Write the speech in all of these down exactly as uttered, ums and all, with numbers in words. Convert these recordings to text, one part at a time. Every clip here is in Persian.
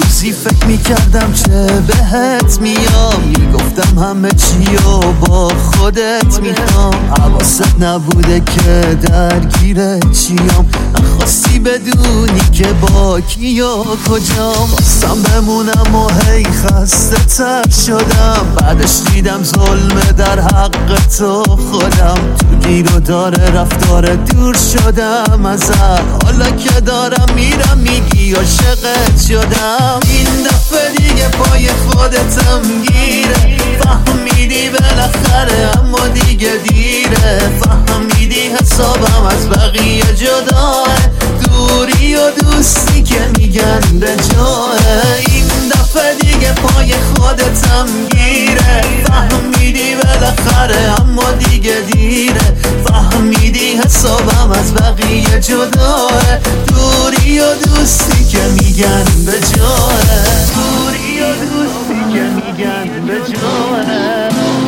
روزی فکر میکردم چه بهت میام، میگفتم همه چیو با خودت میخوام. حواست نبوده که درگیره چیام، نخواستی بدونی که با کی و کجام. خواستم بمونم و هی خسته تر شدم، بعدش دیدم ظلمه در حق تو خودم. تو گیر و داره رفتار دور شدم ازت، حالا که دارم میرم میگی عاشقت شدم. این دفعه دیگه پای خودتم گیره، فهمیدی بالاخره اما دیگه دیره. فهمیدی حسابم از بقیه جداه، دوری و دوستی که میگن به جاه. این دفعه دیگه پای خودتم گیره، فهمیدی بالاخره اما دیگه دیره. فهمیدی حسابم از بقیه جداه، دوری و دوستی که میگن به جاه. دوری و دوستی که میگن به جاه.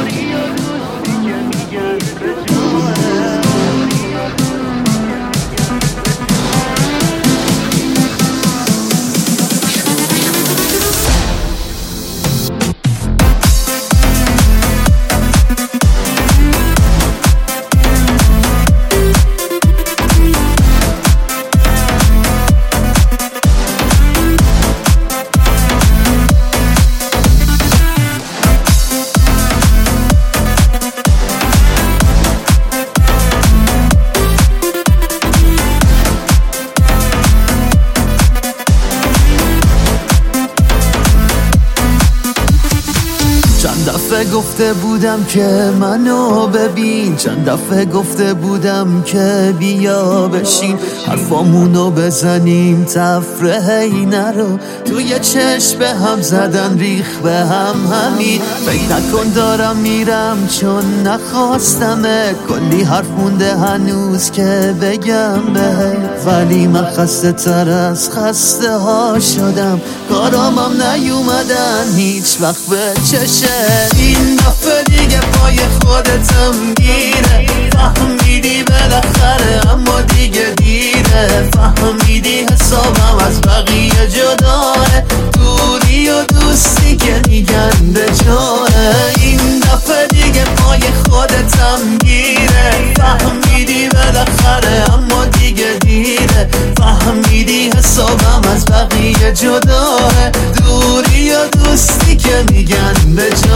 چند دفعه گفته بودم که منو ببین، چند دفعه گفته بودم که بیا بشین، حرفامونو بزنیم تفره نرو. توی چشم به هم زدن ریخ به هم همین. فکر نکن دارم میرم چون نخواستمه، کلی حرف مونده هنوز که بگم به، ولی من خسته تر از خسته ها شدم. کارامم نیومدن هیچ وقت به چشه. این دفعه دیگه پای خودتم گیره، فهمیدی بالاخره اما دیگه دیره. فهمیدی حسابم از بقیه جداه، دوری و دوستی که میگن به جاه. این دفعه دیگه پای خودتم گیره، فهمیدی بالاخره اما دیگه دیره. فهمیدی حسابم از بقیه جداه، دوری و دوستی که میگن به جاه.